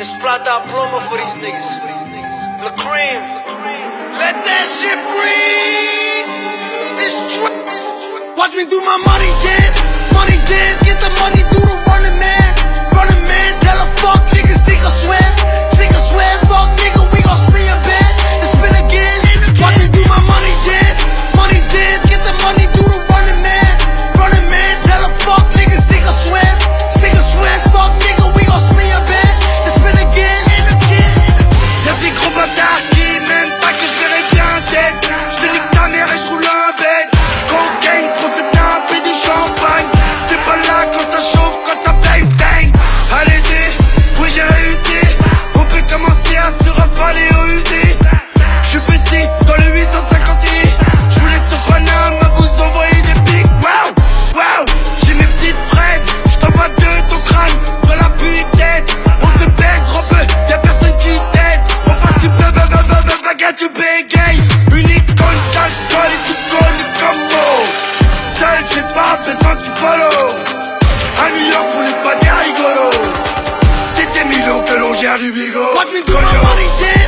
It's plata plomo for these niggas. The cream. Let that shit breathe. This watch me do my money dance. Money dance. Get the money, do the running man. Running man. Tell a fuck nigga, sick or sweat. Sick or sweat. Fuck nigga, we gon' spin your bed. And spin again. Watch me do my money dance. Money dance. Get the money, do the running man. Running man. Tell a fuck nigga, sick or sweat. Sick or sweat. Fuck nigga, we gon' spin your bed. And spin again. Y'a des gros bâtards qui m'aiment pas que je verrai bien tête. Je te nique ta mère et je roule un bête. Cocaine, trop c'est bien, paix du champagne. T'es pas là quand ça chauffe, quand ça bang bang. Allez-y, oui j'ai réussi. On peut commencer à se rafaler au usé. J'suis petit dans le 850i. J'voulais sur Paname à vous envoyer des pics. Wow, wow, j'ai mes petites frères. J't'envoie deux ton crâne dans la tête. On te baise robe, y'a personne qui t'aide. En face tu peux baguette, tu bégayes. Une icône d'alcool et tu connais comme mot. Seul j'ai pas besoin que tu follow. À New York on n'est pas des rigolos. C'est des millions que l'on gère du bigot. Watch me do my money dance.